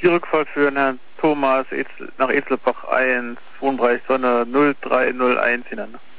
Die Rückfahrt für Herrn Thomas nach Etzlebach 1, Wohnbereich Sonne 0301 hinein.